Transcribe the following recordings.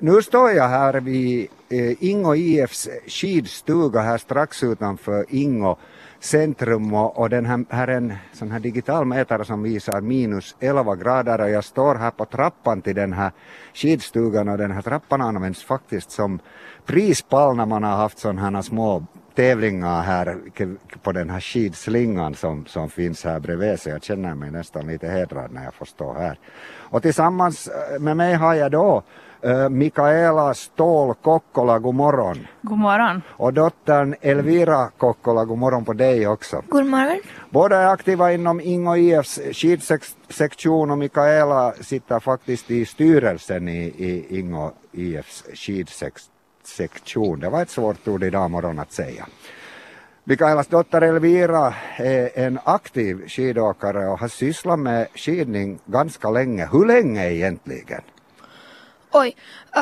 Nu står jag här vid Ingo IFs skidstuga här strax utanför Ingo centrum och den här är en sån här digital mätare som visar minus 11 grader och jag står här på trappan till den här skidstugan och den här trappan används faktiskt som prispall när man har haft sådana här små tävlingar här på den här skidslingan som finns här bredvid, så jag känner mig nästan lite hedrad när jag får stå här. Och tillsammans med mig har jag då Mikaela Ståhl Kokkola, god morgon. God morgon. Och dottern Elvira Kokkola, god morgon på dig också. God morgon. Båda är aktiva inom Ingo IFs skidsektion och Mikaela sitter faktiskt i styrelsen i Ingo IFs skidsektion. Det var ett svårt ord idag morgon att säga. Mikaelas dotter Elvira är en aktiv skidåkare och har sysslat med skidning ganska länge. Hur länge egentligen? Oj,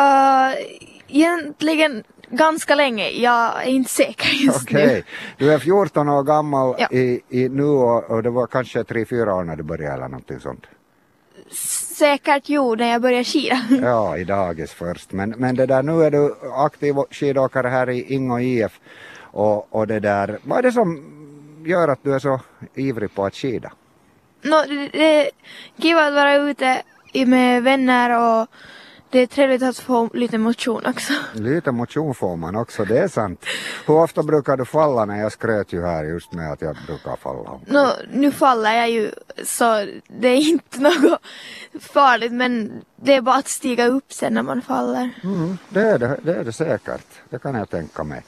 egentligen ganska länge. Jag är inte säker just nu. Du är 14 år gammal Ja. nu och det var kanske 3-4 år när du började eller någonting sånt. Säkert när jag började skida. Ja, i dagis först. Men det där, nu är du aktiv skidåkare här i Ingo IF och det där, vad är det som gör att du är så ivrig på att skida? Det är kul att vara ute med vänner och det är trevligt att få lite motion också. Lite motion får man också, det är sant. Hur ofta brukar du falla? När jag skröt ju här just med att jag brukar falla. Nu faller jag ju så det är inte något farligt, men det är bara att stiga upp sen när man faller. Det är det säkert, det kan jag tänka mig.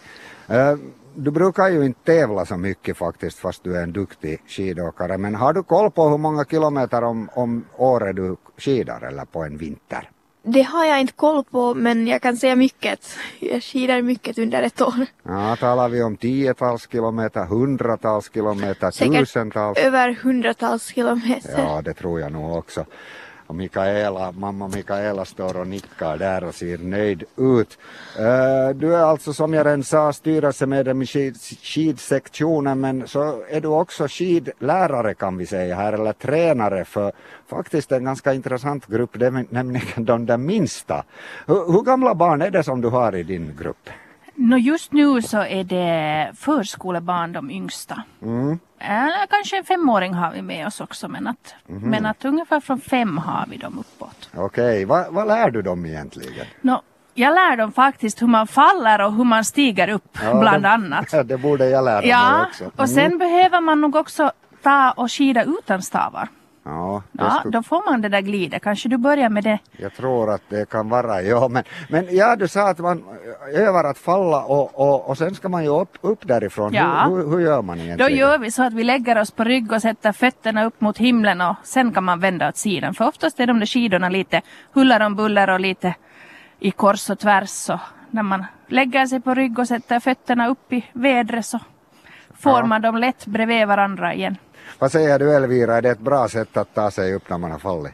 Du brukar ju inte tävla så mycket faktiskt fast du är en duktig skidåkare, men har du koll på hur många kilometer om året du skidar eller på en vinter? Det har jag inte koll på, men jag kan säga mycket. Jag skidar mycket under ett år. Ja, talar vi om 10-tals kilometer, 100-tals kilometer, Säkert 1000-tals? över 100-tals kilometer. Ja, det tror jag nog också. Och mamma Mikaela står och nickar där och ser nöjd ut. Du är alltså, som jag redan sa, styrelsemedlem i skidsektionen, men så är du också skidlärare kan vi säga här, eller tränare för faktiskt en ganska intressant grupp, det är nämligen de där minsta. Hur gamla barn är det som du har i din grupp? Just nu så är det förskolebarn de yngsta. Kanske en 5-åring har vi med oss också, men att ungefär från 5 har vi dem uppåt. Okej, vad lär du dem egentligen? Jag lär dem faktiskt hur man faller och hur man stiger upp bland annat. Det borde jag lära mig också. Och sen behöver man nog också ta och skida utan stavar. Ja, då får man det där glida. Kanske du börjar med det. Jag tror att det kan vara, ja. Men ja, du sa att man övar att falla och sen ska man ju upp därifrån. Ja. Hur gör man egentligen? Då gör vi så att vi lägger oss på rygg och sätter fötterna upp mot himlen och sen kan man vända åt sidan. För oftast är de där skidorna lite huller om buller och lite i kors och tvärs. Så när man lägger sig på rygg och sätter fötterna upp i vädret så får man dem lätt bredvid varandra igen. Vad säger du Elvira, är det ett bra sätt att ta sig upp när man har fallit?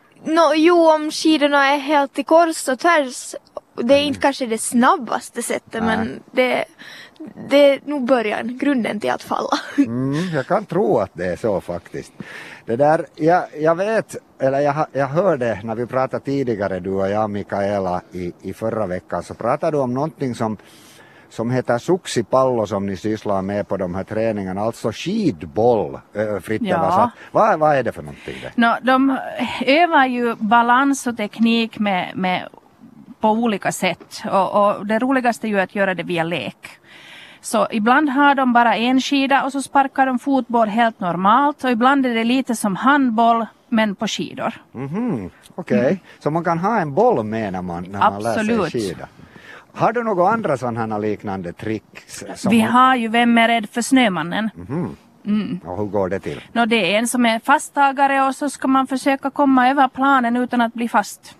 Om skidorna är helt i kors och tvärs, det är inte kanske det snabbaste sättet, men det är nog grunden till att falla. Jag kan tro att det är så faktiskt. Det där, jag vet, eller jag hörde när vi pratade tidigare, du och jag Mikaela i förra veckan, så pratade du om någonting som heter suksipallo som ni sysslar med på de här träningarna, alltså skidboll, Fritte. Vad är det för någonting? De övar ju balans och teknik med på olika sätt och det roligaste är ju att göra det via lek. Så ibland har de bara en skida och så sparkar de fotboll helt normalt och ibland är det lite som handboll men på skidor. Okej. Så man kan ha en boll med när man lär sig skida. Har du några andra sådana här liknande tricks? Vi har ju Vem är rädd för snömannen? Och hur går det till? Det är en som är fasttagare och så ska man försöka komma över planen utan att bli fast.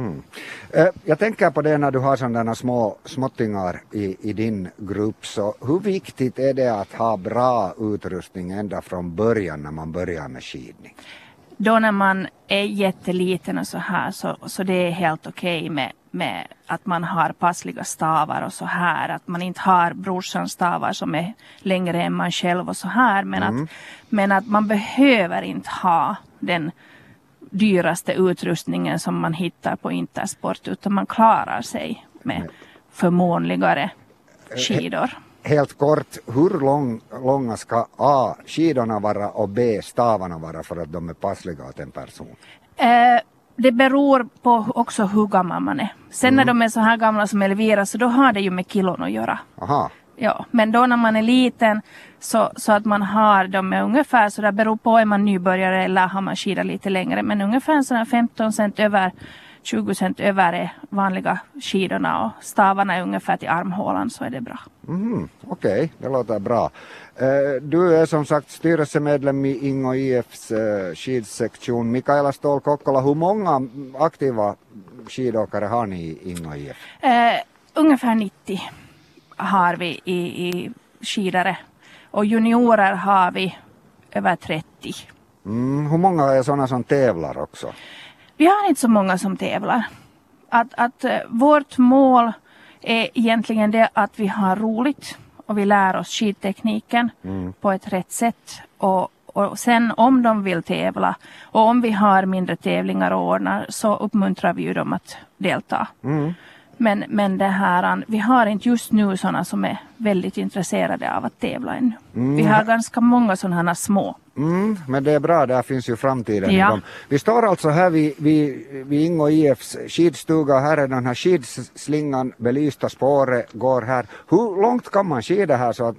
Jag tänker på det när du har sådana småttingar i din grupp. Så hur viktigt är det att ha bra utrustning ända från början när man börjar med skidning? Då när man är jätteliten och så här så det är helt okej med att man har passliga stavar och så här. Att man inte har brorsans stavar som är längre än man själv och så här. Men att man behöver inte ha den dyraste utrustningen som man hittar på Intersport, utan man klarar sig med förmånligare skidor. Helt kort, hur långa ska A, skidorna vara och B, stavarna vara för att de är passliga åt en person? Det beror på också hur gammal man är. Sen när de är så här gamla som Elvira, så då har det ju med kilon att göra. Aha. Ja, men då när man är liten så att man har dem ungefär, så det beror på om man nybörjare eller har man skidat lite längre. Men ungefär sådana 15 cent över, 20 cent över är vanliga skidorna och stavarna är ungefär till armhålan, så är det bra. Okej, det låter bra. Du är som sagt styrelsemedlem i Ingo IFs skidsektion. Mikaela Ståhl Kokkola, hur många aktiva skidåkare har ni i Ingo IF? Ungefär 90 har vi i skidare och juniorer har vi över 30. Hur många är sådana som tävlar också? Vi har inte så många som tävlar. Att vårt mål är egentligen det att vi har roligt och vi lär oss skidtekniken på ett rätt sätt. Och sen om de vill tävla och om vi har mindre tävlingar och ordnar, så uppmuntrar vi ju dem att delta. Men det här, vi har inte just nu sådana som är väldigt intresserade av att tävla ännu. Vi har ganska många sådana små. Men det är bra, där finns ju framtiden. Ja. Vi står alltså här vid Ingo IFs skidstuga. Här är den här skidslingan, belysta spåret går här. Hur långt kan man skida här så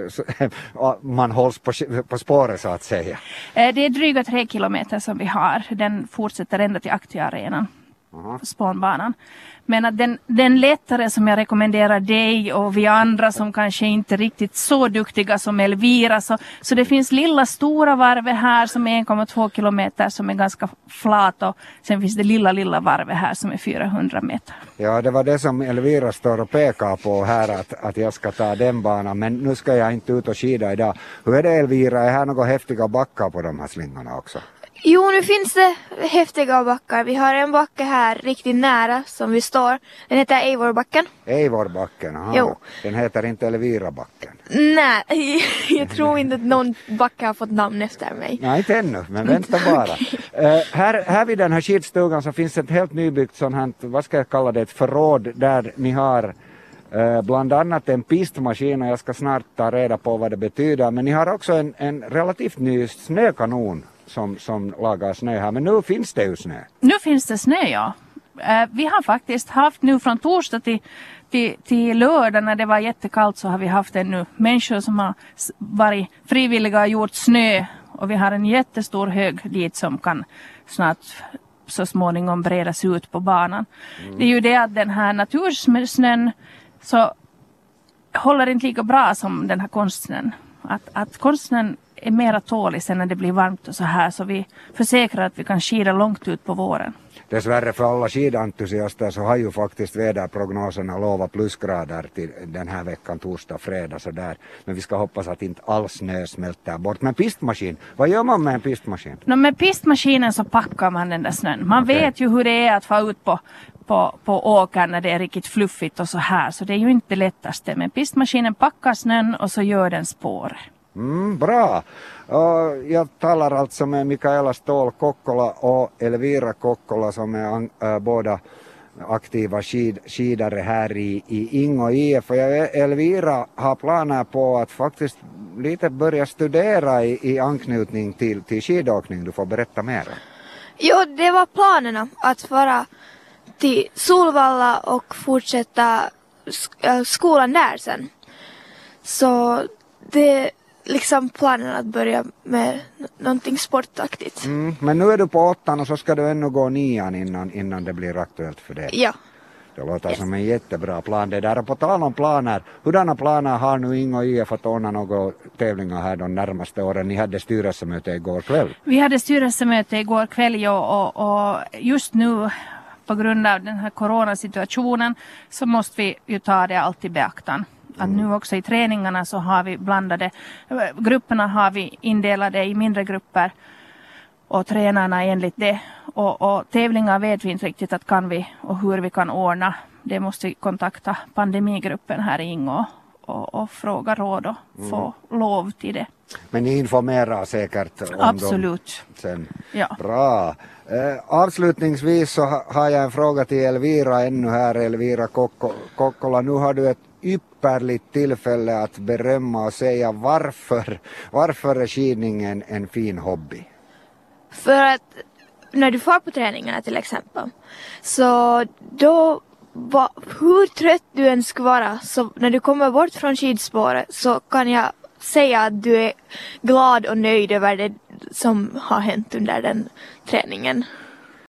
att man hålls på spåret så att säga? Det är dryga 3 kilometer som vi har. Den fortsätter ända till Aktia-arenan. Spånbanan. Men att den lättare som jag rekommenderar dig och vi andra som kanske inte är riktigt så duktiga som Elvira, så det finns lilla stora varvet här som är 1,2 kilometer som är ganska flat, och sen finns det lilla varvet här som är 400 meter. Ja, det var det som Elvira står och pekar på här, att jag ska ta den banan, men nu ska jag inte ut och skida idag. Hur är det, Elvira, är här några häftiga backar på de här slingorna också? Jo, nu finns det häftiga backar. Vi har en backe här riktigt nära som vi står. Den heter Eivorbacken. Eivorbacken, aha. Jo. Den heter inte Elvirabacken. Nej, jag tror inte att någon backe har fått namn efter mig. Nej, inte ännu, men vänta bara. Här vid den här skidstugan så finns ett helt nybyggt sånt här, vad ska jag kalla det, ett förråd där ni har bland annat en pistmaskin, och jag ska snart ta reda på vad det betyder. Men ni har också en relativt ny snökanon som lagar snö här, men nu finns det ju snö. Nu finns det snö, ja. Vi har faktiskt haft nu från torsdag till lördag när det var jättekallt, så har vi haft nu människor som har varit frivilliga och gjort snö, och vi har en jättestor hög dit som kan snart så småningom bredas ut på banan. Det är ju det att den här natursnön så håller inte lika bra som den här konstsnön. Att konstsnön är mera tålig sen när det blir varmt och så här, så vi försäkrar att vi kan skida långt ut på våren. Dessvärre för alla skidentusiaster så har ju faktiskt väderprognoserna lovat plusgrader till den här veckan, torsdag, fredag så där. Men vi ska hoppas att inte all snö smälter bort. Men pistmaskin, vad gör man med en pistmaskin? Med pistmaskinen så packar man den där snön. Man vet ju hur det är att få ut på åkern när det är riktigt fluffigt och så här. Så det är ju inte det lättaste. Men pistmaskinen packar snön och så gör den spår. Bra. Jag talar alltså med Mikaela Ståhl Kokkola och Elvira Kokkola som är båda aktiva skidare här i Ingo IF. Och Elvira har planer på att faktiskt lite börja studera i anknytning till skidåkning. Du får berätta mer. Jo, det var planerna att vara till Solvalla och fortsätta skolan där sen. Så det liksom planen att börja med någonting sportaktigt. Men nu är du på 8 och så ska du ännu gå 9 innan det blir aktuellt för det. Ja. Det låter som en jättebra plan det där. Och på tal om planer, hurdana planer har nu Ingo IF att ordna några tävlingar här de närmaste åren? Ni hade styrelsemöte igår kväll. Vi hade styrelsemöte igår kväll och just nu på grund av den här coronasituationen så måste vi ju ta det allt i beaktan. Att nu också i träningarna så har vi blandade, grupperna har vi indelade i mindre grupper och tränarna enligt det. Och tävlingar vet vi inte riktigt att kan vi och hur vi kan ordna. Det måste vi kontakta pandemigruppen här i Ingo och fråga råd och få lov till det. Men ni informerar säkert om Absolut. dem sen. Ja. Bra. Avslutningsvis så har jag en fråga till Elvira ännu här, Elvira Kokkola. Nu har du ett ypperligt tillfälle att berömma och säga varför är skidningen en fin hobby? För att när du får på träningarna till exempel, så då hur trött du än ska vara, så när du kommer bort från skidspåret så kan jag säga att du är glad och nöjd över det som har hänt under den träningen.